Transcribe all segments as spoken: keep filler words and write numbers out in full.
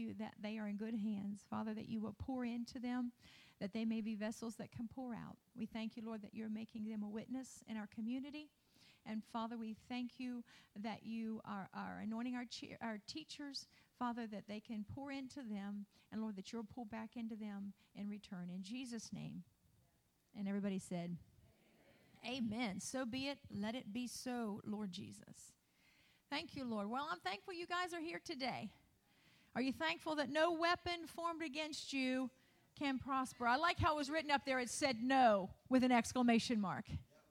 you that they are in good hands. Father, that you will pour into them, that they may be vessels that can pour out. We thank you, Lord, that you're making them a witness in our community. And Father, we thank you that you are, are anointing our, che- our teachers, Father, that they can pour into them. And Lord, that you'll pull back into them in return. In Jesus' name. And everybody said, Amen. Amen. So be it. Let it be so, Lord Jesus. Thank you, Lord. Well, I'm thankful you guys are here today. Are you thankful that no weapon formed against you can prosper? I like how it was written up there. It said no with an exclamation mark.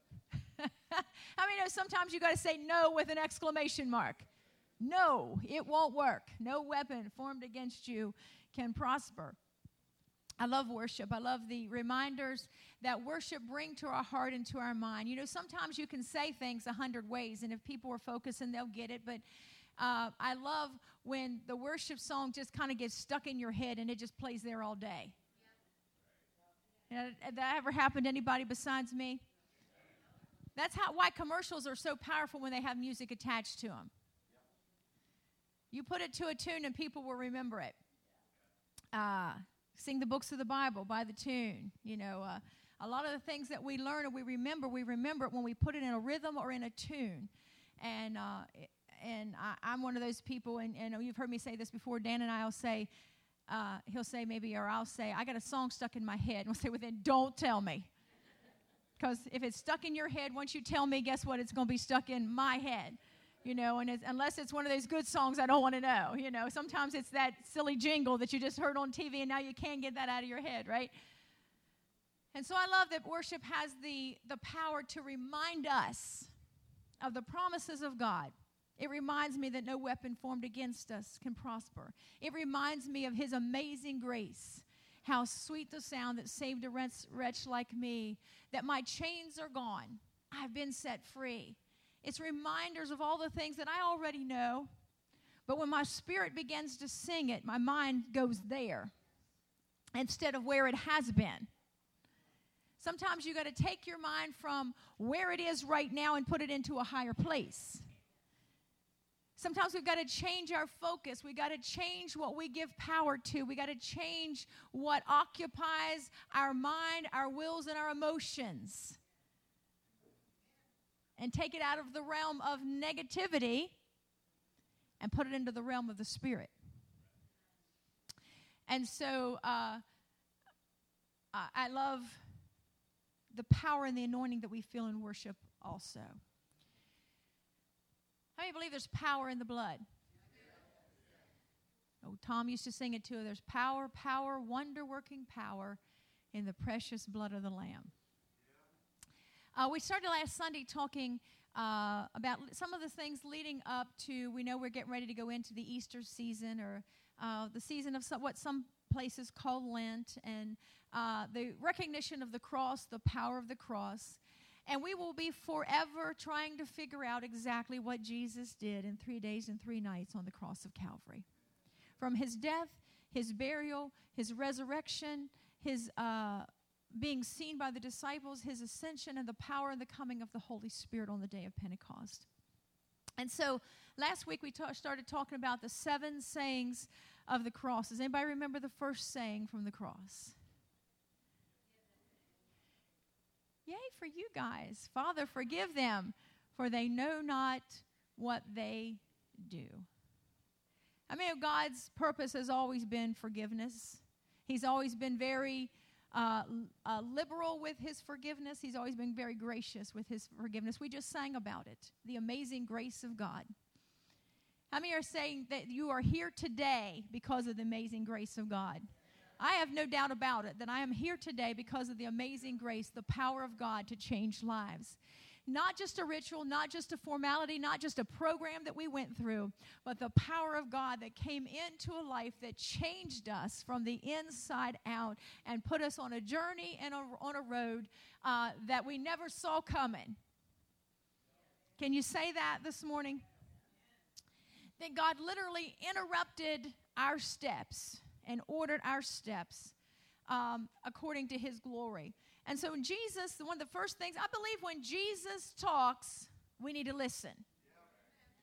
I mean, sometimes you got to say no with an exclamation mark. No, it won't work. No weapon formed against you can prosper. I love worship. I love the reminders that worship bring to our heart and to our mind. You know, sometimes you can say things a hundred ways, and if people are focusing, they'll get it. But uh, I love when the worship song just kind of gets stuck in your head, and it just plays there all day. You know, did that ever happen to anybody besides me? That's how why commercials are so powerful when they have music attached to them. You put it to a tune, and people will remember it. Uh Sing the books of the Bible by the tune. You know, uh, a lot of the things that we learn and we remember, we remember it when we put it in a rhythm or in a tune. And uh, and I, I'm one of those people, and, and you've heard me say this before. Dan and I will say, uh, he'll say maybe, or I'll say, I got a song stuck in my head. And we'll say, well, then don't tell me. Because if it's stuck in your head, once you tell me, guess what? It's going to be stuck in my head. You know, and it's, unless it's one of those good songs, I don't want to know. You know, sometimes it's that silly jingle that you just heard on T V, and now you can't get that out of your head, right? And so I love that worship has the, the power to remind us of the promises of God. It reminds me that no weapon formed against us can prosper. It reminds me of his amazing grace, how sweet the sound that saved a wretch, wretch like me, that my chains are gone. I've been set free. It's reminders of all the things that I already know. But when my spirit begins to sing it, my mind goes there instead of where it has been. Sometimes you got to take your mind from where it is right now and put it into a higher place. Sometimes we've got to change our focus. We've got to change what we give power to. We've got to change what occupies our mind, our wills, and our emotions. And take it out of the realm of negativity and put it into the realm of the Spirit. And so uh, I love the power and the anointing that we feel in worship also. How many believe there's power in the blood? Oh, Tom used to sing it too. There's power, power, wonder-working power in the precious blood of the Lamb. Uh, we started last Sunday talking uh, about some of the things leading up to, we know we're getting ready to go into the Easter season, or uh, the season of some, what some places call Lent, and uh, the recognition of the cross, the power of the cross. And we will be forever trying to figure out exactly what Jesus did in three days and three nights on the cross of Calvary. From his death, his burial, his resurrection, his uh being seen by the disciples, his ascension, and the power and the coming of the Holy Spirit on the day of Pentecost. And so last week we ta- started talking about the seven sayings of the cross. Does anybody remember the first saying from the cross? Yay for you guys. Father, forgive them, for they know not what they do. I mean, God's purpose has always been forgiveness. He's always been very Uh, uh, liberal with his forgiveness. He's always been very gracious with his forgiveness. We just sang about it, the amazing grace of God. How many are saying that you are here today because of the amazing grace of God? I have no doubt about it, that I am here today because of the amazing grace, the power of God to change lives. Not just a ritual, not just a formality, not just a program that we went through, but the power of God that came into a life that changed us from the inside out and put us on a journey and a, on a road uh, that we never saw coming. Can you say that this morning? That God literally interrupted our steps and ordered our steps um, according to his glory. And so when Jesus, one of the first things, I believe when Jesus talks, we need to listen.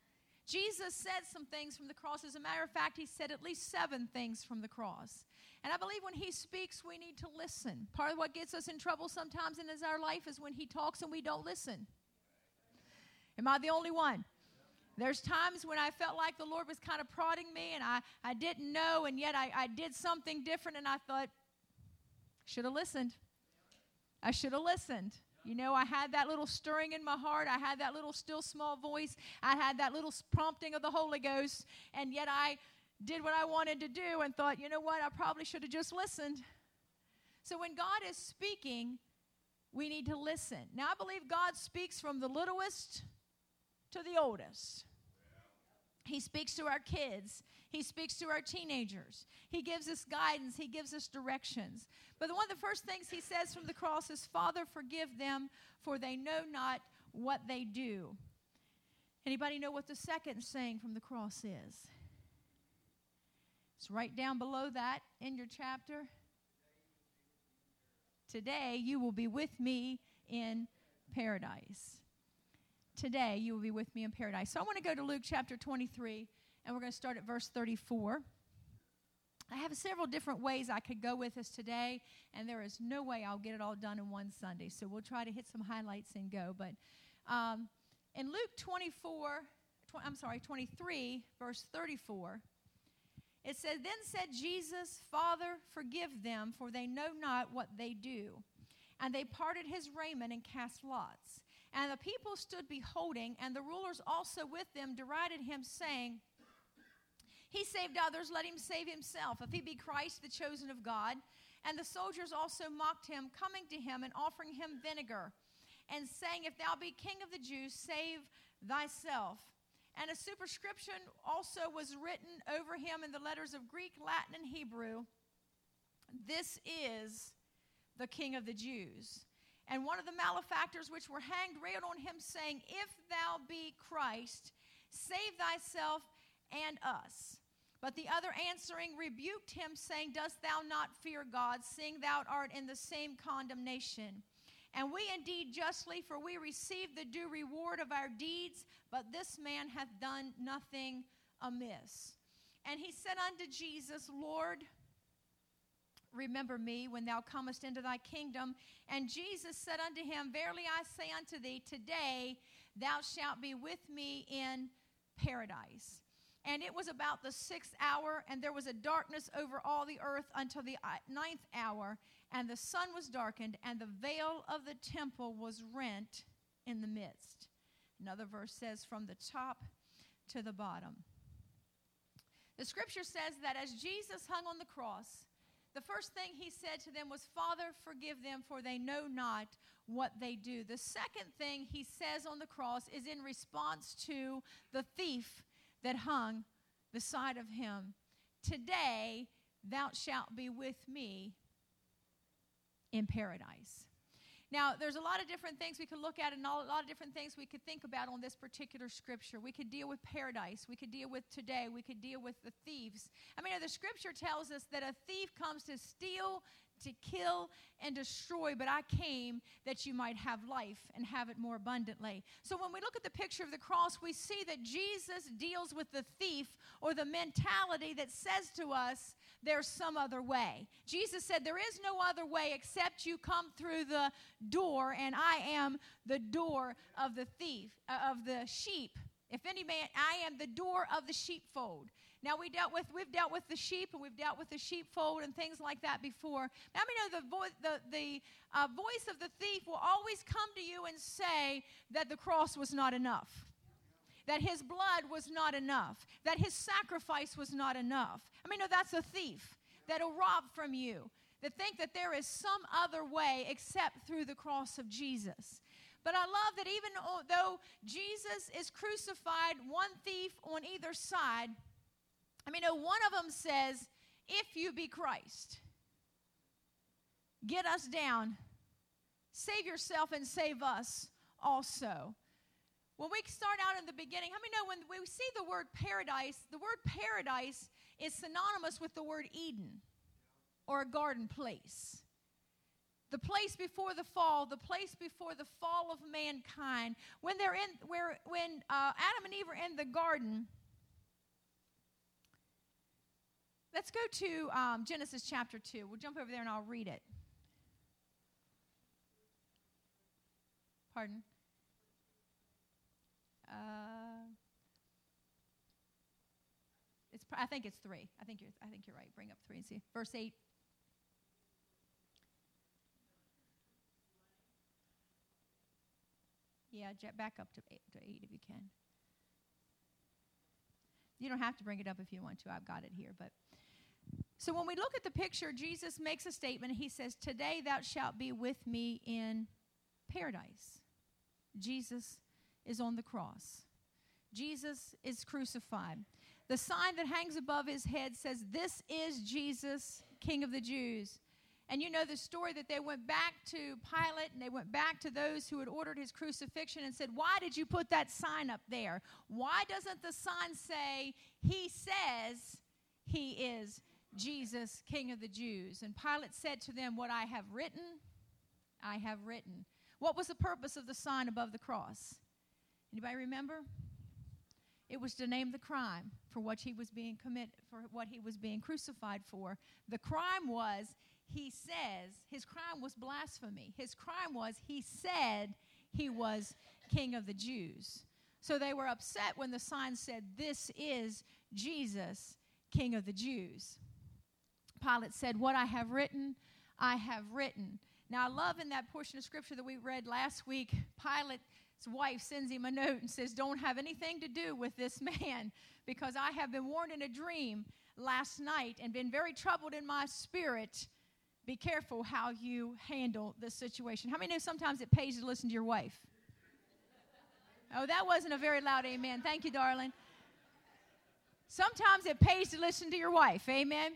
Jesus said some things from the cross. As a matter of fact, he said at least seven things from the cross. And I believe when he speaks, we need to listen. Part of what gets us in trouble sometimes in our life is when he talks and we don't listen. Am I the only one? There's times when I felt like the Lord was kind of prodding me and I, I didn't know, and yet I, I did something different, and I thought, should have listened. I should have listened. You know, I had that little stirring in my heart. I had that little still small voice. I had that little prompting of the Holy Ghost, and yet I did what I wanted to do and thought, you know what, I probably should have just listened. So when God is speaking, we need to listen. Now, I believe God speaks from the littlest to the oldest. He speaks to our kids. He speaks to our teenagers. He gives us guidance. He gives us directions. But one of the first things he says from the cross is, Father, forgive them, for they know not what they do. Anybody know what the second saying from the cross is? It's right down below that in your chapter. Today you will be with me in paradise. Today you will be with me in paradise. So I want to go to Luke chapter twenty-three, and we're going to start at verse thirty-four. I have several different ways I could go with this today, and there is no way I'll get it all done in one Sunday. So we'll try to hit some highlights and go. But um, in Luke twenty-four, tw- I'm sorry, twenty-three, verse thirty-four, it says, Then said Jesus, Father, forgive them, for they know not what they do. And they parted his raiment and cast lots. And the people stood beholding, and the rulers also with them derided him, saying, He saved others, let him save himself, if he be Christ, the chosen of God. And the soldiers also mocked him, coming to him and offering him vinegar, and saying, If thou be king of the Jews, save thyself. And a superscription also was written over him in the letters of Greek, Latin, and Hebrew, This is the King of the Jews. And one of the malefactors which were hanged railed on him, saying, If thou be Christ, save thyself and us. But the other answering rebuked him, saying, Dost thou not fear God, seeing thou art in the same condemnation? And we indeed justly, for we receive the due reward of our deeds, but this man hath done nothing amiss. And he said unto Jesus, Lord, remember me when thou comest into thy kingdom. And Jesus said unto him, Verily I say unto thee, today thou shalt be with me in paradise. And it was about the sixth hour, and there was a darkness over all the earth until the ninth hour, and the sun was darkened, and the veil of the temple was rent in the midst. Another verse says, from the top to the bottom. The scripture says that as Jesus hung on the cross, the first thing he said to them was, Father, forgive them, for they know not what they do. The second thing he says on the cross is in response to the thief that hung beside of him. Today thou shalt be with me in paradise. Now, there's a lot of different things we could look at and a lot of different things we could think about on this particular scripture. We could deal with paradise. We could deal with today. We could deal with the thieves. I mean, the scripture tells us that a thief comes to steal, to kill, and destroy, but I came that you might have life and have it more abundantly. So when we look at the picture of the cross, we see that Jesus deals with the thief or the mentality that says to us, there's some other way. Jesus said, there is no other way except you come through the door, and I am the door of the thief, uh, of the sheep. If any man, I am the door of the sheepfold. Now, we dealt with, we've dealt with the sheep, and we've dealt with the sheepfold and things like that before. Now, I mean, the, vo- the, the uh, voice of the thief will always come to you and say that the cross was not enough, that his blood was not enough, that his sacrifice was not enough. I mean, no, that's a thief that'll rob from you, that think that there is some other way except through the cross of Jesus. But I love that even though Jesus is crucified, one thief on either side, I mean, no, one of them says, if you be Christ, get us down, save yourself and save us also. When we start out in the beginning, how many know when we see the word paradise, the word paradise is synonymous with the word Eden or a garden place. The place before the fall, the place before the fall of mankind. When they're in, where when uh, Adam and Eve are in the garden. Let's go to um, Genesis chapter two. We'll jump over there and I'll read it. Pardon? Uh, it's. I think it's three. I think you're. I think you're right. Bring up three and see. Verse eight. Yeah, back up to eight, to eight if you can. You don't have to bring it up if you want to. I've got it here. But so when we look at the picture, Jesus makes a statement. He says, "Today thou shalt be with me in paradise." Jesus is on the cross. Jesus is crucified. The sign that hangs above his head says, "This is Jesus, King of the Jews." And you know the story that they went back to Pilate and they went back to those who had ordered his crucifixion and said, "Why did you put that sign up there? Why doesn't the sign say, 'He says he is Jesus, King of the Jews'?" And Pilate said to them, "What I have written, I have written." What was the purpose of the sign above the cross? Anybody remember? It was to name the crime for what he was being committed, for what he was being crucified for. The crime was, he says, his crime was blasphemy. His crime was, he said he was King of the Jews. So they were upset when the sign said, "This is Jesus, King of the Jews." Pilate said, "What I have written, I have written." Now, I love in that portion of Scripture that we read last week, Pilate's wife sends him a note and says, "Don't have anything to do with this man, because I have been warned in a dream last night and been very troubled in my spirit. Be careful how you handle the situation." How many know sometimes it pays to listen to your wife? Oh, that wasn't a very loud amen. Thank you, darling. Sometimes it pays to listen to your wife. Amen.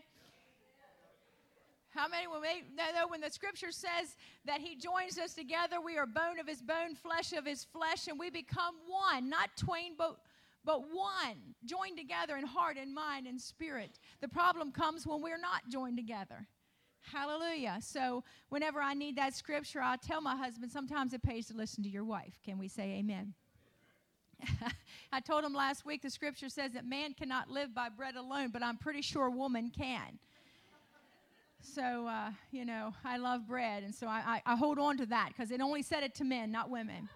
How many will know when the Scripture says that he joins us together, we are bone of his bone, flesh of his flesh, and we become one, not twain, but, but one, joined together in heart and mind and spirit. The problem comes when we're not joined together. Hallelujah. So whenever I need that Scripture, I'll tell my husband, sometimes it pays to listen to your wife. Can we say amen? I told him last week the Scripture says that man cannot live by bread alone, but I'm pretty sure woman can. So, uh, you know, I love bread, and so I, I, I hold on to that because it only said it to men, not women.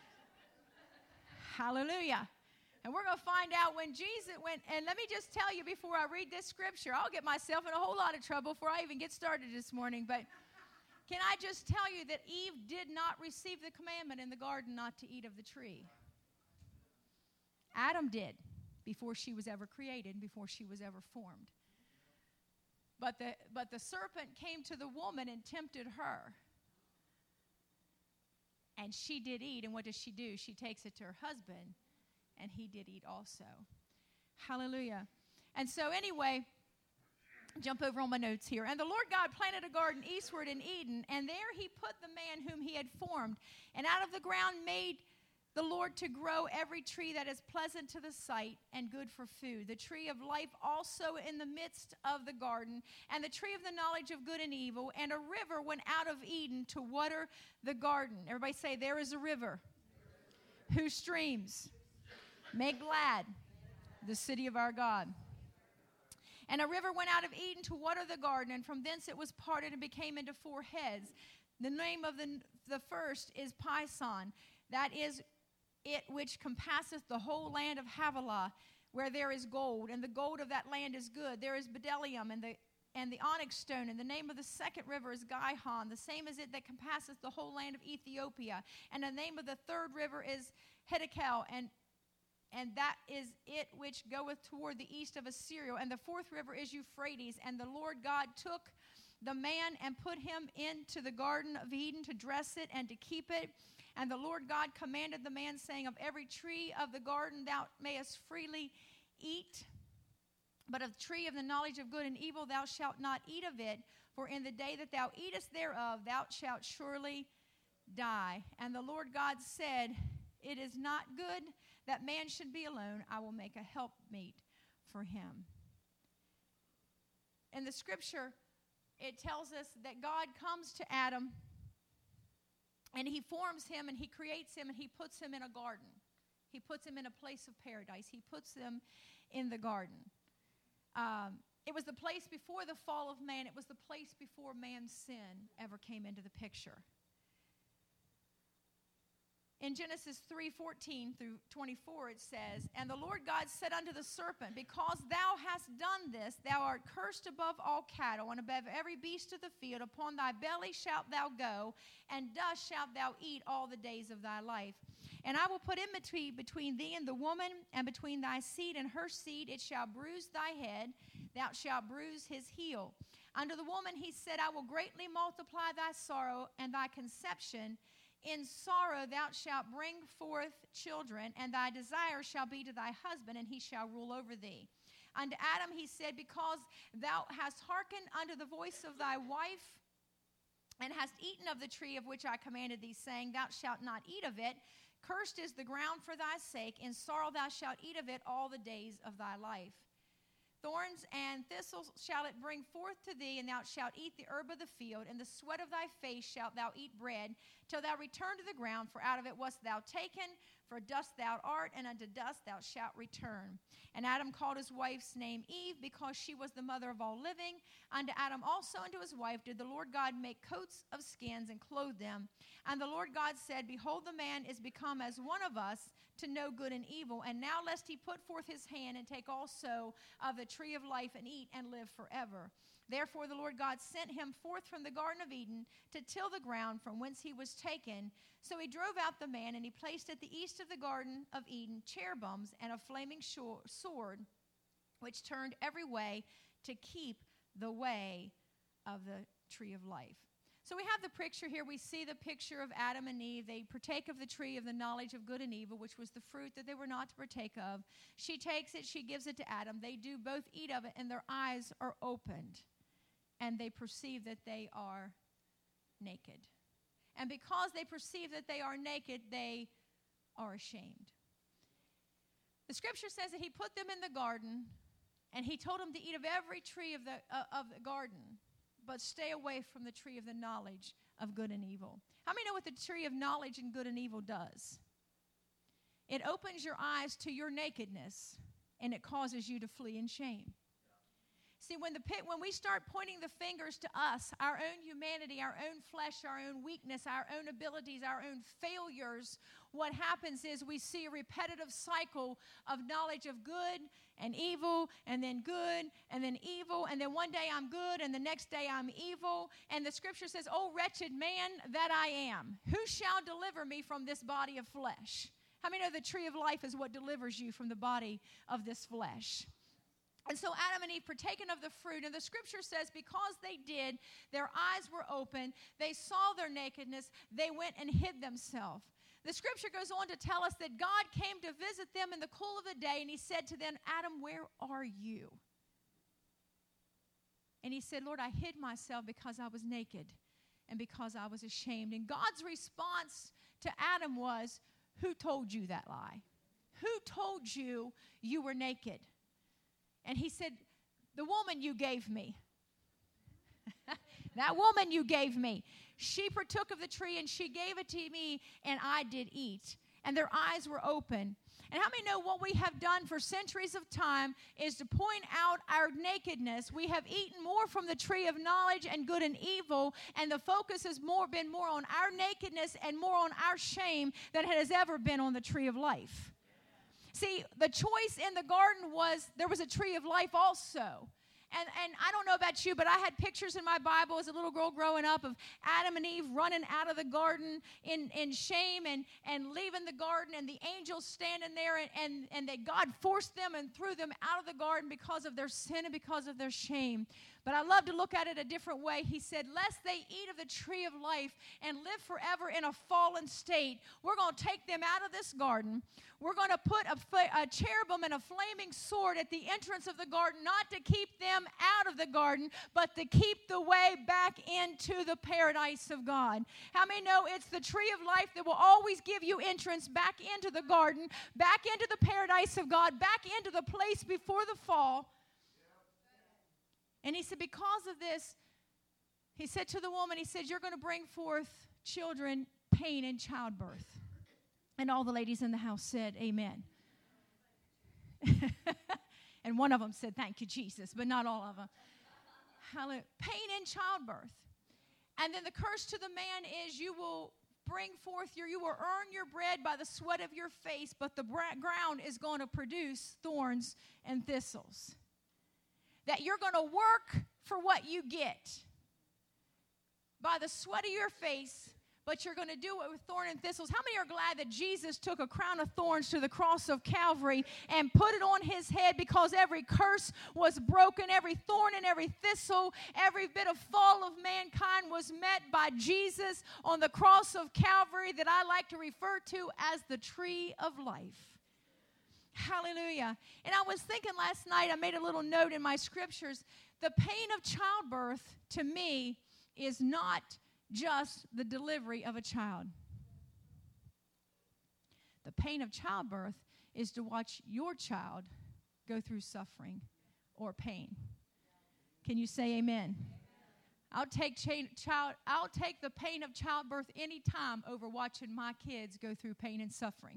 Hallelujah. And we're going to find out when Jesus went, and let me just tell you before I read this Scripture, I'll get myself in a whole lot of trouble before I even get started this morning, but can I just tell you that Eve did not receive the commandment in the garden not to eat of the tree? Adam did before she was ever created, before she was ever formed. But the, but the serpent came to the woman and tempted her. And she did eat. And what does she do? She takes it to her husband, and he did eat also. Hallelujah. And so anyway, jump over on my notes here. "And the Lord God planted a garden eastward in Eden, and there he put the man whom he had formed. And out of the ground made the Lord to grow every tree that is pleasant to the sight and good for food. The tree of life also in the midst of the garden, and the tree of the knowledge of good and evil. And a river went out of Eden to water the garden." Everybody say, "There is a river whose streams make glad the city of our God. And a river went out of Eden to water the garden, and from thence it was parted and became into four heads. The name of the, the first is Pison. That is it which compasseth the whole land of Havilah, where there is gold, and the gold of that land is good. There is bdellium and the and the onyx stone, and the name of the second river is Gihon. The same is it that compasseth the whole land of Ethiopia. And the name of the third river is Hiddekel, and and that is it which goeth toward the east of Assyria. And the fourth river is Euphrates. And the Lord God took the man and put him into the garden of Eden to dress it and to keep it. And the Lord God commanded the man, saying, "Of every tree of the garden thou mayest freely eat, but of the tree of the knowledge of good and evil thou shalt not eat of it, for in the day that thou eatest thereof thou shalt surely die." And the Lord God said, "It is not good that man should be alone. I will make a helpmeet for him." In the Scripture, it tells us that God comes to Adam And he forms him and he creates him and he puts him in a garden. He puts him in a place of paradise. He puts them in the garden. Um, it was the place before the fall of man. It was the place before man's sin ever came into the picture. In Genesis three fourteen through twenty-four, it says, "And the Lord God said unto the serpent, Because thou hast done this, thou art cursed above all cattle, and above every beast of the field. Upon thy belly shalt thou go, and dust shalt thou eat all the days of thy life. And I will put enmity between thee and the woman, and between thy seed and her seed. It shall bruise thy head, thou shalt bruise his heel. Unto the woman he said, I will greatly multiply thy sorrow and thy conception. In sorrow thou shalt bring forth children, and thy desire shall be to thy husband, and he shall rule over thee. Unto Adam he said, Because thou hast hearkened unto the voice of thy wife, and hast eaten of the tree of which I commanded thee, saying, Thou shalt not eat of it. Cursed is the ground for thy sake. In sorrow thou shalt eat of it all the days of thy life. Thorns and thistles shall it bring forth to thee, and thou shalt eat the herb of the field. In the sweat of thy face shalt thou eat bread, till thou return to the ground, for out of it wast thou taken. For dust thou art, and unto dust thou shalt return. And Adam called his wife's name Eve, because she was the mother of all living. Unto Adam also and to his wife did the Lord God make coats of skins, and clothe them. And the Lord God said, Behold, the man is become as one of us, to know good and evil. And now lest he put forth his hand, and take also of the tree of life, and eat, and live forever. Therefore the Lord God sent him forth from the Garden of Eden, to till the ground from whence he was taken. So he drove out the man, and he placed at the east of the Garden of Eden cherubims and a flaming sword, which turned every way to keep the way of the tree of life. So we have the picture here. We see the picture of Adam and Eve. They partake of the tree of the knowledge of good and evil, which was the fruit that they were not to partake of. She takes it. She gives it to Adam. They do both eat of it, and their eyes are opened, and they perceive that they are naked. And because they perceive that they are naked, they are ashamed. The scripture says that he put them in the garden, and he told them to eat of every tree of the, uh, of the garden, but stay away from the tree of the knowledge of good and evil. How many know what the tree of knowledge and good and evil does? It opens your eyes to your nakedness, and it causes you to flee in shame. See, when the pit, when we start pointing the fingers to us, our own humanity, our own flesh, our own weakness, our own abilities, our own failures, what happens is we see a repetitive cycle of knowledge of good and evil, and then good, and then evil, and then one day I'm good, and the next day I'm evil. And the scripture says, "O wretched man that I am, who shall deliver me from this body of flesh?" How many know the tree of life is what delivers you from the body of this flesh? And so Adam and Eve partaken of the fruit, and the scripture says because they did, their eyes were open, they saw their nakedness, they went and hid themselves. The scripture goes on to tell us that God came to visit them in the cool of the day, and he said to them, Adam, where are you? And he said, Lord, I hid myself because I was naked and because I was ashamed. And God's response to Adam was, who told you that lie? Who told you you were naked? And he said, the woman you gave me. That woman you gave me. She partook of the tree, and she gave it to me, and I did eat. And their eyes were open. And how many know what we have done for centuries of time is to point out our nakedness? We have eaten more from the tree of knowledge and good and evil, and the focus has more been more on our nakedness and more on our shame than it has ever been on the tree of life. See, the choice in the garden was there was a tree of life also. And and I don't know about you, but I had pictures in my Bible as a little girl growing up of Adam and Eve running out of the garden in, in shame and, and leaving the garden, and the angels standing there, and, and, and that God forced them and threw them out of the garden because of their sin and because of their shame. But I love to look at it a different way. He said, lest they eat of the tree of life and live forever in a fallen state, we're going to take them out of this garden. We're going to put a, a cherubim and a flaming sword at the entrance of the garden, not to keep them out of the garden, but to keep the way back into the paradise of God. How many know it's the tree of life that will always give you entrance back into the garden, back into the paradise of God, back into the place before the fall? And he said, because of this, he said to the woman, he said, you're going to bring forth children. pain in childbirth. And all the ladies in the house said, amen. And one of them said, thank you, Jesus, but not all of them. Hallelujah. Pain in childbirth. And then the curse to the man is you will bring forth your, you will earn your bread by the sweat of your face, but the bra- ground is going to produce thorns and thistles. That you're going to work for what you get by the sweat of your face, but you're going to do it with thorn and thistles. How many are glad that Jesus took a crown of thorns to the cross of Calvary and put it on his head, because every curse was broken, every thorn and every thistle, every bit of fall of mankind was met by Jesus on the cross of Calvary, that I like to refer to as the tree of life. Hallelujah. And I was thinking last night, I made a little note in my scriptures, the pain of childbirth to me is not just the delivery of a child. The pain of childbirth is to watch your child go through suffering or pain. Can you say amen? I'll take cha- child. I'll take the pain of childbirth any time over watching my kids go through pain and suffering.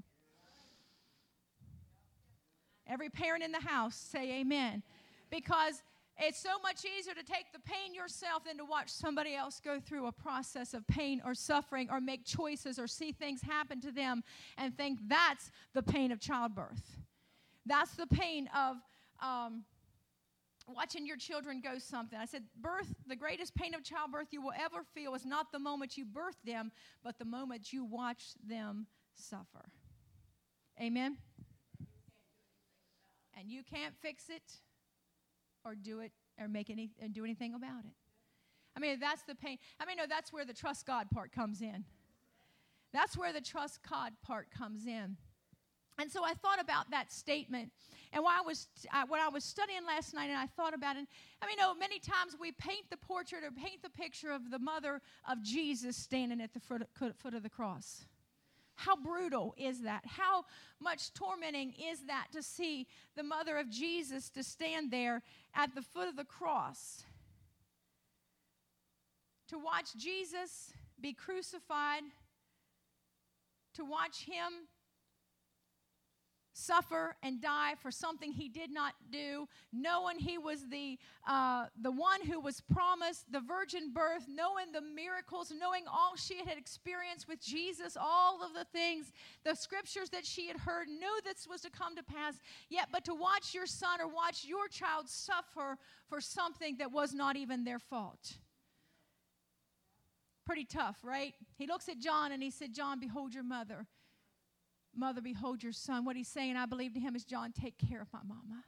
Every parent in the house say amen, because it's so much easier to take the pain yourself than to watch somebody else go through a process of pain or suffering, or make choices or see things happen to them and think that's the pain of childbirth. That's the pain of um, watching your children go something. I said, birth, the greatest pain of childbirth you will ever feel is not the moment you birth them, but the moment you watch them suffer. Amen? And you can't fix it or do it or make any and do anything about it. I mean, that's the pain. I mean, no, that's where the trust God part comes in. That's where the trust God part comes in. And so I thought about that statement, and while I was I, when I was studying last night, and I thought about it. I mean, no, many times we paint the portrait or paint the picture of the mother of Jesus standing at the foot, foot of the cross. How brutal is that? How much tormenting is that to see the mother of Jesus to stand there at the foot of the cross? To watch Jesus be crucified, to watch him suffer and die for something he did not do, knowing he was the uh, the one who was promised the virgin birth, knowing the miracles, knowing all she had experienced with Jesus, all of the things, the scriptures that she had heard, knew this was to come to pass. Yet, but to watch your son or watch your child suffer for something that was not even their fault. Pretty tough, right? He looks at John and he said, John, behold your mother. Mother, behold your son. What he's saying, I believe to him, is, John, take care of my mama.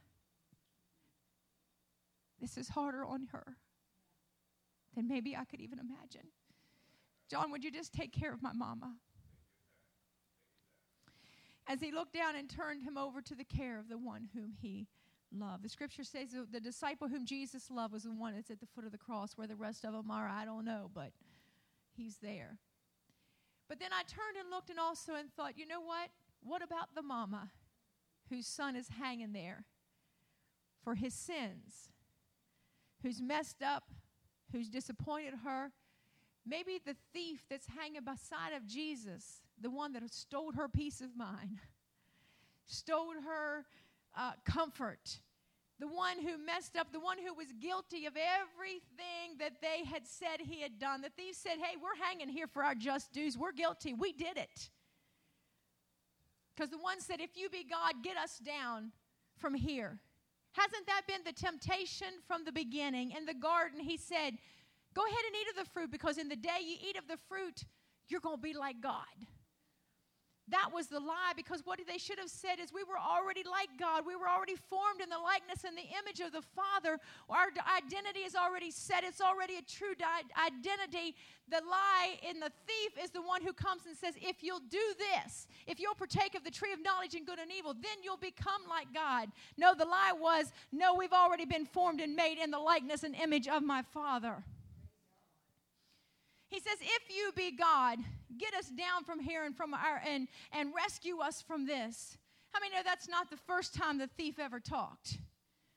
This is harder on her than maybe I could even imagine. John, would you just take care of my mama? As he looked down and turned him over to the care of the one whom he loved. The scripture says the, the disciple whom Jesus loved was the one that's at the foot of the cross. Where the rest of them are, I don't know, but he's there. But then I turned and looked and also and thought, you know what? What about the mama whose son is hanging there for his sins, who's messed up, who's disappointed her? Maybe the thief that's hanging beside of Jesus, the one that stole her peace of mind, stole her uh, comfort, the one who messed up, the one who was guilty of everything that they had said he had done. The thief said, hey, we're hanging here for our just dues. We're guilty. We did it. Because the one said, if you be God, get us down from here. Hasn't that been the temptation from the beginning? In the garden, he said, go ahead and eat of the fruit, because in the day you eat of the fruit, you're going to be like God. That was the lie, because what they should have said is, we were already like God. We were already formed in the likeness and the image of the Father. Our identity is already set. It's already a true di- identity. The lie in the thief is the one who comes and says, if you'll do this, if you'll partake of the tree of knowledge and good and evil, then you'll become like God. No, the lie was, no, we've already been formed and made in the likeness and image of my Father. He says, if you be God, get us down from here and from our and, and rescue us from this. How many know that's not the first time the thief ever talked?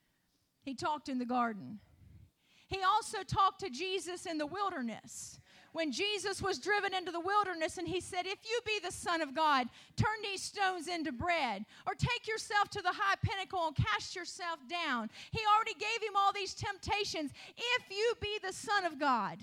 He talked in the garden. He also talked to Jesus in the wilderness when Jesus was driven into the wilderness and he said, if you be the Son of God, turn these stones into bread. Or take yourself to the high pinnacle and cast yourself down. He already gave him all these temptations. If you be the Son of God,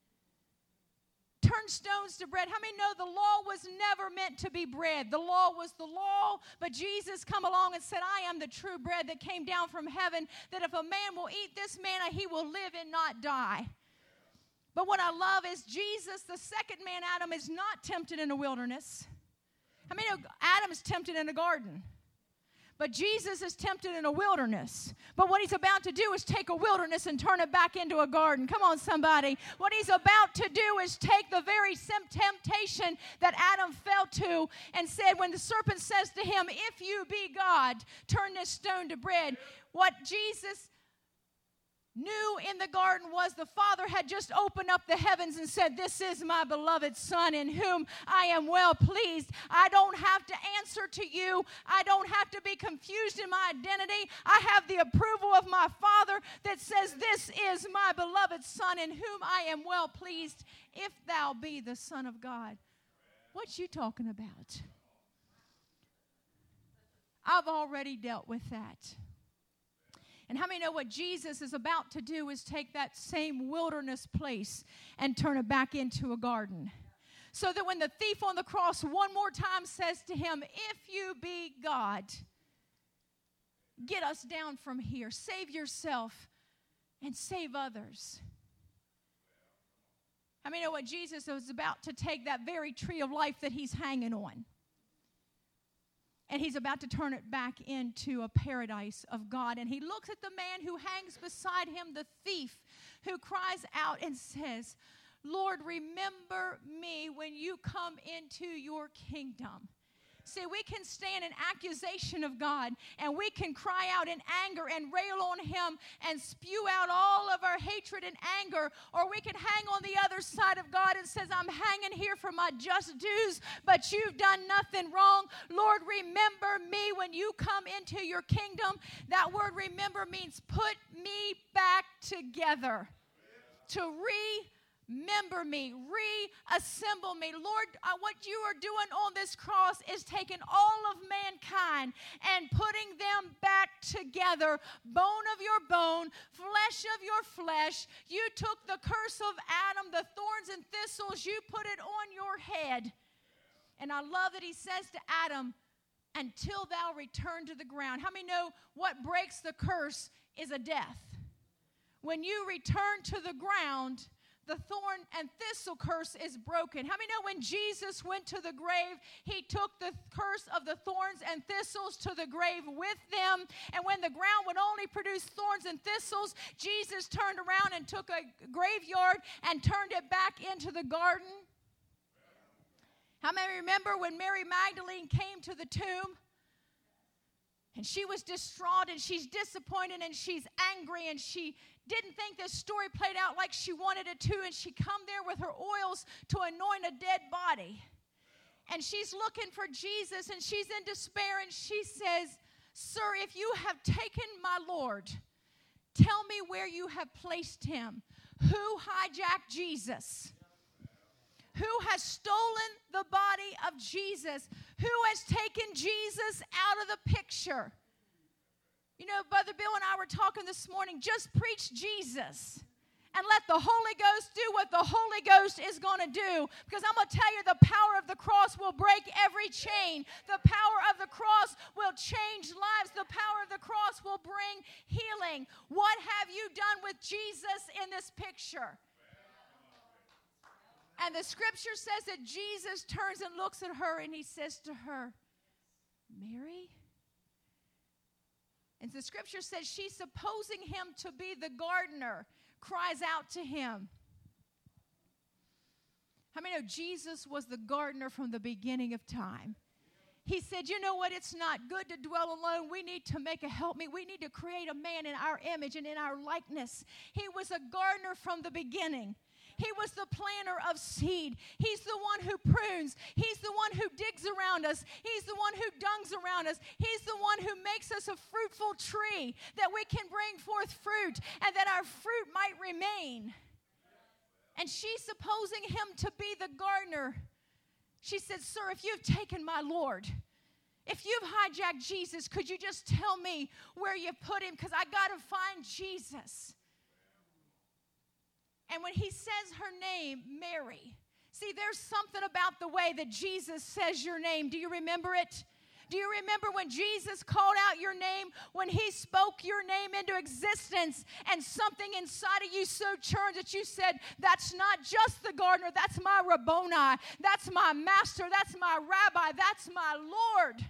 turn stones to bread. How many know the law was never meant to be bread? The law was the law, but Jesus come along and said, I am the true bread that came down from heaven, that if a man will eat this manna, he will live and not die. But what I love is Jesus, the second man, Adam, is not tempted in the wilderness. I mean, Adam is tempted in a garden. But Jesus is tempted in a wilderness. But what he's about to do is take a wilderness and turn it back into a garden. Come on, somebody. What he's about to do is take the very same temptation that Adam fell to and said, when the serpent says to him, if you be God, turn this stone to bread. What Jesus knew in the garden was the Father had just opened up the heavens and said, this is my beloved Son in whom I am well pleased. I don't have to answer to you. I don't have to be confused in my identity. I have the approval of my Father that says, this is my beloved Son in whom I am well pleased, if thou be the Son of God. What you talking about? I've already dealt with that. And how many know what Jesus is about to do is take that same wilderness place and turn it back into a garden? So that when the thief on the cross one more time says to him, if you be God, get us down from here. Save yourself and save others. How many know what Jesus was about to take that very tree of life that he's hanging on? And he's about to turn it back into a paradise of God. And he looks at the man who hangs beside him, the thief, who cries out and says, Lord, remember me when you come into your kingdom. See, we can stand in accusation of God, and we can cry out in anger and rail on him and spew out all of our hatred and anger, or we can hang on the other side of God and says, I'm hanging here for my just dues, but you've done nothing wrong. Lord, remember me when you come into your kingdom. That word remember means put me back together, to re Remember me, reassemble me. Lord, uh, what you are doing on this cross is taking all of mankind and putting them back together. Bone of your bone, flesh of your flesh. You took the curse of Adam, the thorns and thistles, you put it on your head. And I love that he says to Adam, until thou return to the ground. How many know what breaks the curse is a death? When you return to the ground, the thorn and thistle curse is broken. How many know when Jesus went to the grave, he took the curse of the thorns and thistles to the grave with them? And when the ground would only produce thorns and thistles, Jesus turned around and took a graveyard and turned it back into the garden. How many remember when Mary Magdalene came to the tomb? And she was distraught and she's disappointed and she's angry and she didn't think this story played out like she wanted it to, and she come there with her oils to anoint a dead body. And she's looking for Jesus and she's in despair and she says, Sir, if you have taken my Lord, tell me where you have placed him. Who hijacked Jesus? Who has stolen the body of Jesus? Who has taken Jesus out of the picture? You know, Brother Bill and I were talking this morning, just preach Jesus and let the Holy Ghost do what the Holy Ghost is going to do. Because I'm going to tell you, the power of the cross will break every chain. The power of the cross will change lives. The power of the cross will bring healing. What have you done with Jesus in this picture? And the scripture says that Jesus turns and looks at her and he says to her, Mary? And the scripture says she's supposing him to be the gardener, cries out to him. How many know Jesus was the gardener from the beginning of time? He said, you know what, it's not good to dwell alone. We need to make a helpmeet. We need to create a man in our image and in our likeness. He was a gardener from the beginning. He was the planter of seed. He's the one who prunes. He's the one who digs around us. He's the one who dungs around us. He's the one who makes us a fruitful tree that we can bring forth fruit and that our fruit might remain. And she's supposing him to be the gardener. She said, sir, if you've taken my Lord, if you've hijacked Jesus, could you just tell me where you put him? Because I got to find Jesus. And when he says her name, Mary, see, there's something about the way that Jesus says your name. Do you remember it? Do you remember when Jesus called out your name, when he spoke your name into existence, and something inside of you so churned that you said, that's not just the gardener, that's my Rabboni, that's my master, that's my rabbi, that's my Lord.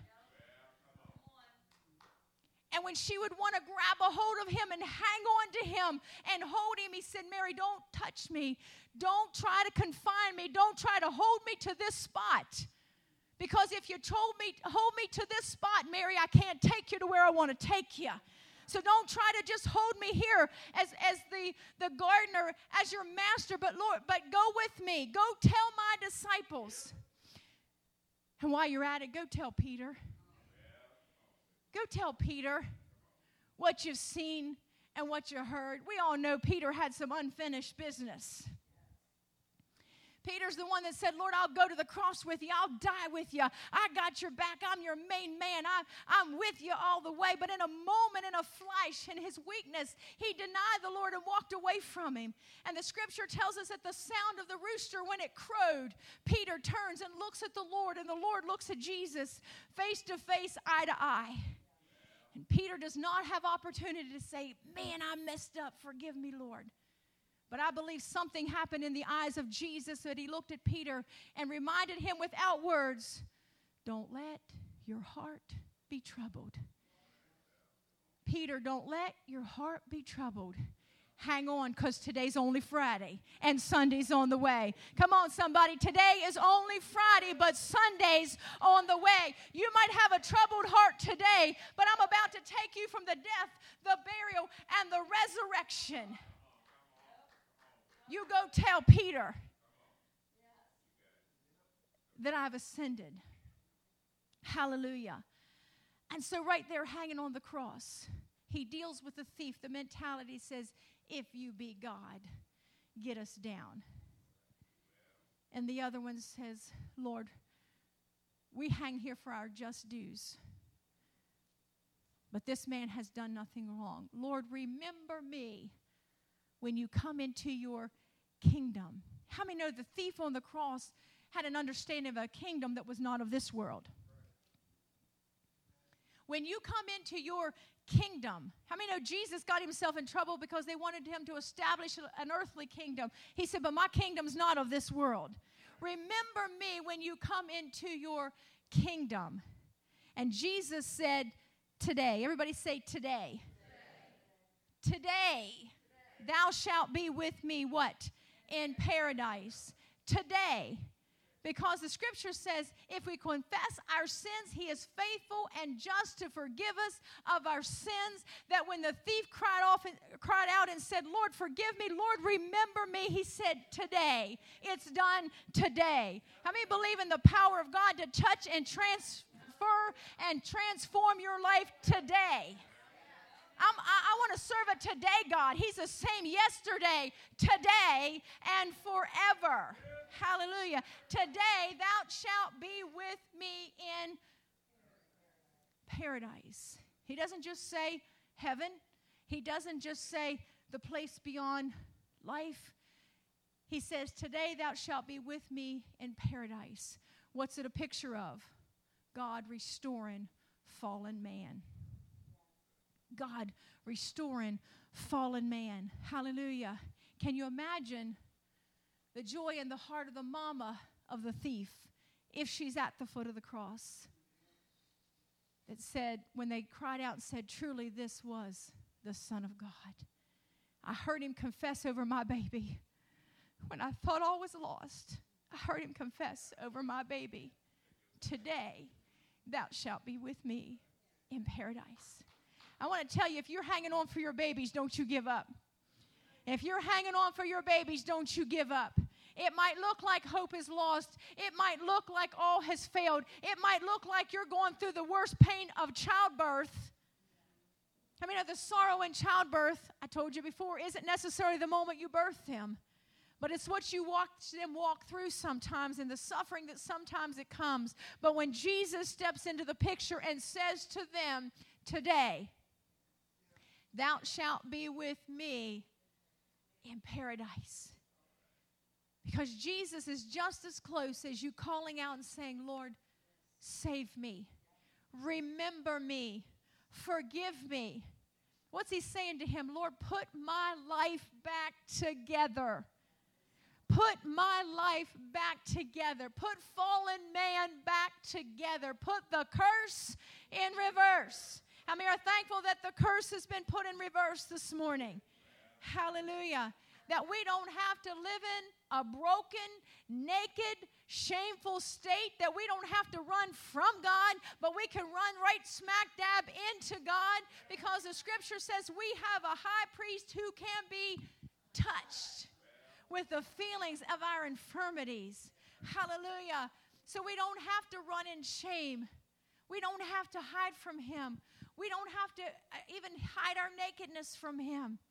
And when she would want to grab a hold of him and hang on to him and hold him, he said, Mary, don't touch me. Don't try to confine me. Don't try to hold me to this spot. Because if you told me, hold me to this spot, Mary, I can't take you to where I want to take you. So don't try to just hold me here as, as the, the gardener, as your master, but Lord, but go with me. Go tell my disciples. And while you're at it, go tell Peter. Go tell Peter what you've seen and what you heard. We all know Peter had some unfinished business. Peter's the one that said, Lord, I'll go to the cross with you. I'll die with you. I got your back. I'm your main man. I, I'm with you all the way. But in a moment, in a flash, in his weakness, he denied the Lord and walked away from him. And the scripture tells us at the sound of the rooster, when it crowed, Peter turns and looks at the Lord, and the Lord looks at Jesus face to face, eye to eye. And Peter does not have opportunity to say, man, I messed up. Forgive me, Lord. But I believe something happened in the eyes of Jesus that he looked at Peter and reminded him without words, don't let your heart be troubled. Peter, don't let your heart be troubled. Hang on, because today's only Friday and Sunday's on the way. Come on, somebody. Today is only Friday, but Sunday's on the way. You might have a troubled heart today, but I'm about to take you from the death, the burial, and the resurrection. You go tell Peter that I've ascended. Hallelujah. And so right there hanging on the cross, he deals with the thief. The mentality says, if you be God, get us down. And the other one says, Lord, we hang here for our just dues. But this man has done nothing wrong. Lord, remember me when you come into your kingdom. How many know the thief on the cross had an understanding of a kingdom that was not of this world? When you come into your kingdom, how many know Jesus got himself in trouble because they wanted him to establish an earthly kingdom? He said, but my kingdom's not of this world. Remember me when you come into your kingdom. And Jesus said, today. Everybody say today. Today. Today. Thou shalt be with me, what? In paradise. Today. Because the scripture says, if we confess our sins, he is faithful and just to forgive us of our sins. That when the thief cried off and cried out and said, Lord, forgive me, Lord, remember me, he said, today. It's done today. How many believe in the power of God to touch and transfer and transform your life today? I'm, I, I want to serve a today God. He's the same yesterday, today, and forever. Hallelujah. Today thou shalt be with me in paradise. He doesn't just say heaven. He doesn't just say the place beyond life. He says, today thou shalt be with me in paradise. What's it a picture of? God restoring fallen man. God restoring fallen man. Hallelujah. Can you imagine the joy in the heart of the mama of the thief if she's at the foot of the cross? It said, when they cried out and said, truly this was the Son of God. I heard him confess over my baby. When I thought all was lost, I heard him confess over my baby. Today, thou shalt be with me in paradise. I want to tell you, if you're hanging on for your babies, don't you give up. If you're hanging on for your babies, don't you give up. It might look like hope is lost. It might look like all has failed. It might look like you're going through the worst pain of childbirth. I mean, the sorrow in childbirth, I told you before, isn't necessarily the moment you birth them. But it's what you watch them walk through sometimes and the suffering that sometimes it comes. But when Jesus steps into the picture and says to them, today, thou shalt be with me in paradise. Because Jesus is just as close as you calling out and saying, Lord, save me. Remember me. Forgive me. What's he saying to him? Lord, put my life back together. Put my life back together. Put fallen man back together. Put the curse in reverse. How many are thankful that the curse has been put in reverse this morning? Hallelujah. That we don't have to live in a broken, naked, shameful state. That we don't have to run from God, but we can run right smack dab into God, because the scripture says we have a high priest who can be touched with the feelings of our infirmities. Hallelujah. So we don't have to run in shame. We don't have to hide from him. We don't have to even hide our nakedness from him.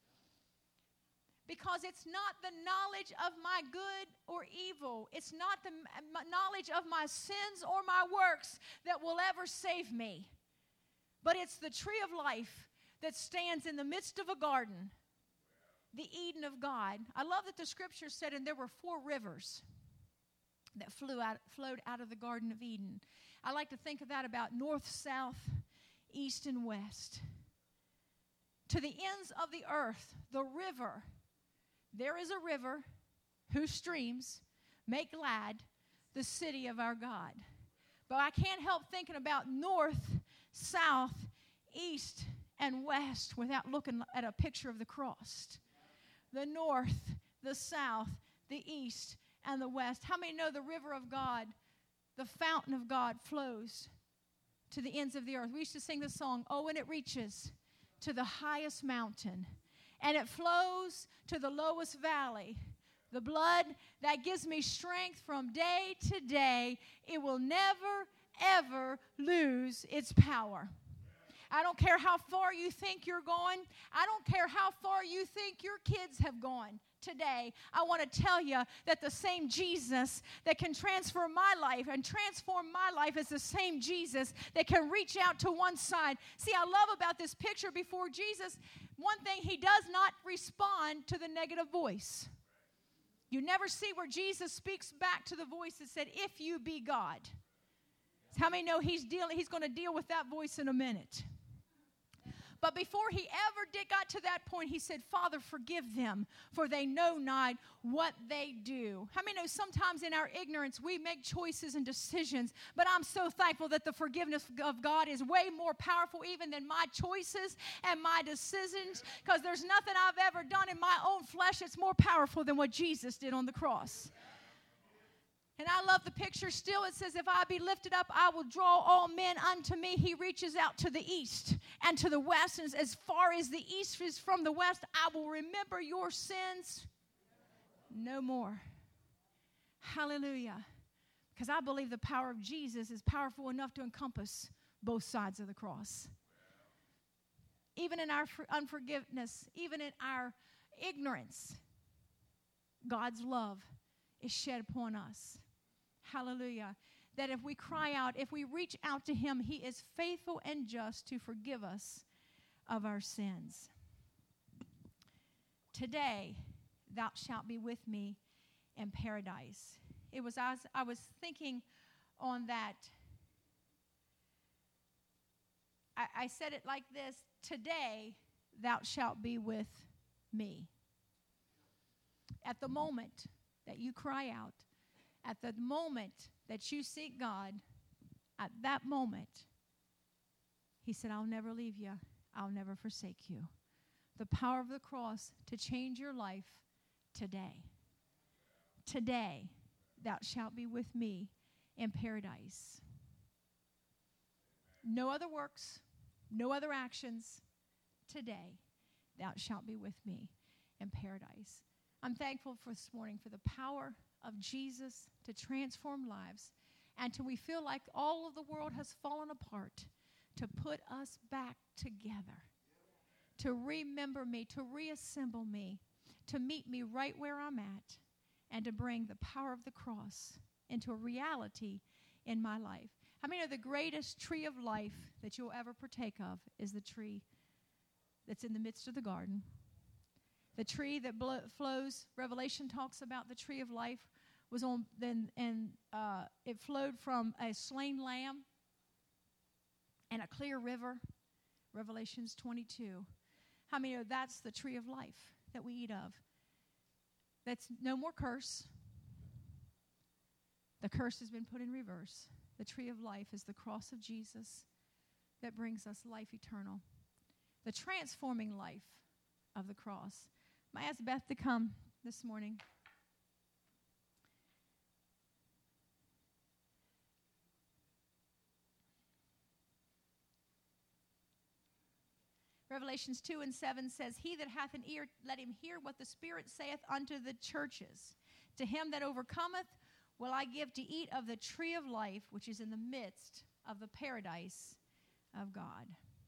Because it's not the knowledge of my good or evil. It's not the knowledge of my sins or my works that will ever save me. But it's the tree of life that stands in the midst of a garden, the Eden of God. I love that the scripture said, and there were four rivers that flew out, flowed out of the Garden of Eden. I like to think of that about north, south, east, and west. To the ends of the earth, the river. There is a river whose streams make glad the city of our God. But I can't help thinking about north, south, east, and west without looking at a picture of the cross. The north, the south, the east, and the west. How many know the river of God, the fountain of God, flows to the ends of the earth? We used to sing the song, oh, and it reaches to the highest mountain. And it flows to the lowest valley. The blood that gives me strength from day to day, it will never, ever lose its power. I don't care how far you think you're going. I don't care how far you think your kids have gone. Today, I want to tell you that the same Jesus that can transform my life and transform my life is the same Jesus that can reach out to one side. See, I love about this picture before Jesus, one thing, he does not respond to the negative voice. You never see where Jesus speaks back to the voice that said, if you be God. How many know he's dealing, he's going to deal with that voice in a minute? But before he ever did got to that point, he said, Father, forgive them, for they know not what they do. How many know sometimes in our ignorance we make choices and decisions, but I'm so thankful that the forgiveness of God is way more powerful even than my choices and my decisions, because there's nothing I've ever done in my own flesh that's more powerful than what Jesus did on the cross. And I love the picture still. It says, if I be lifted up, I will draw all men unto me. He reaches out to the east and to the west. And as far as the east is from the west, I will remember your sins no more. Hallelujah. Because I believe the power of Jesus is powerful enough to encompass both sides of the cross. Even in our unforgiveness, even in our ignorance, God's love is shed upon us. Hallelujah. That if we cry out, if we reach out to him, he is faithful and just to forgive us of our sins. Today, thou shalt be with me in paradise. It was as I was thinking on that. I, I said it like this: today, thou shalt be with me. At the moment that you cry out, at the moment that you seek God, at that moment, he said, I'll never leave you. I'll never forsake you. The power of the cross to change your life today. Today, thou shalt be with me in paradise. No other works, no other actions. Today, thou shalt be with me in paradise. I'm thankful for this morning for the power of Jesus to transform lives, and till we feel like all of the world has fallen apart, to put us back together, to remember me, to reassemble me, to meet me right where I'm at, and to bring the power of the cross into a reality in my life. How many know the greatest tree of life that you'll ever partake of is the tree that's in the midst of the garden? The tree that blo- flows, Revelation talks about the tree of life, was on, then, and uh, it flowed from a slain lamb and a clear river, Revelations twenty-two. How many know that's the tree of life that we eat of? That's no more curse. The curse has been put in reverse. The tree of life is the cross of Jesus that brings us life eternal. The transforming life of the cross. I ask Beth to come this morning. Revelations two and seven says, He that hath an ear, let him hear what the Spirit saith unto the churches. To him that overcometh will I give to eat of the tree of life, which is in the midst of the paradise of God.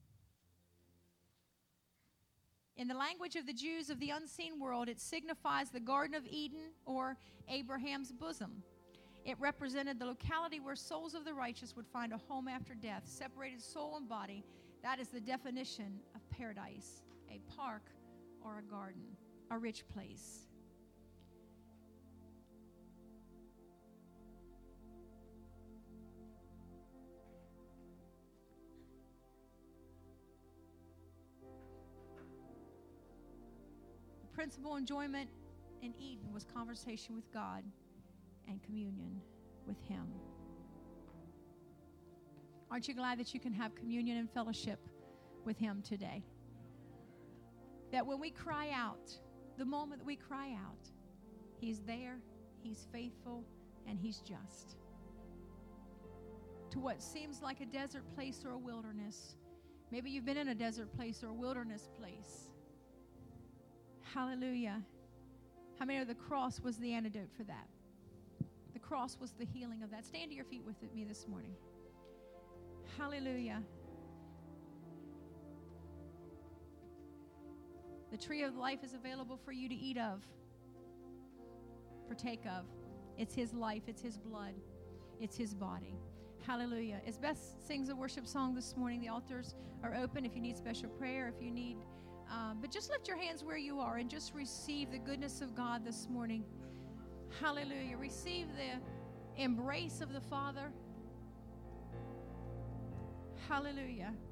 In the language of the Jews of the unseen world, it signifies the Garden of Eden or Abraham's bosom. It represented the locality where souls of the righteous would find a home after death, separated soul and body. That is the definition of paradise, a park or a garden, a rich place. The principal enjoyment in Eden was conversation with God and communion with Him. Aren't you glad that you can have communion and fellowship with Him today? That when we cry out, the moment that we cry out, He's there, He's faithful, and He's just. To what seems like a desert place or a wilderness. Maybe you've been in a desert place or a wilderness place. Hallelujah. How many know the cross was the antidote for that? The cross was the healing of that. Stand to your feet with me this morning. Hallelujah. The tree of life is available for you to eat of, partake of. It's His life, it's His blood, it's His body. Hallelujah. As Beth sings a worship song this morning, the altars are open if you need special prayer, if you need, um, but just lift your hands where you are and just receive the goodness of God this morning. Hallelujah. Receive the embrace of the Father. Hallelujah.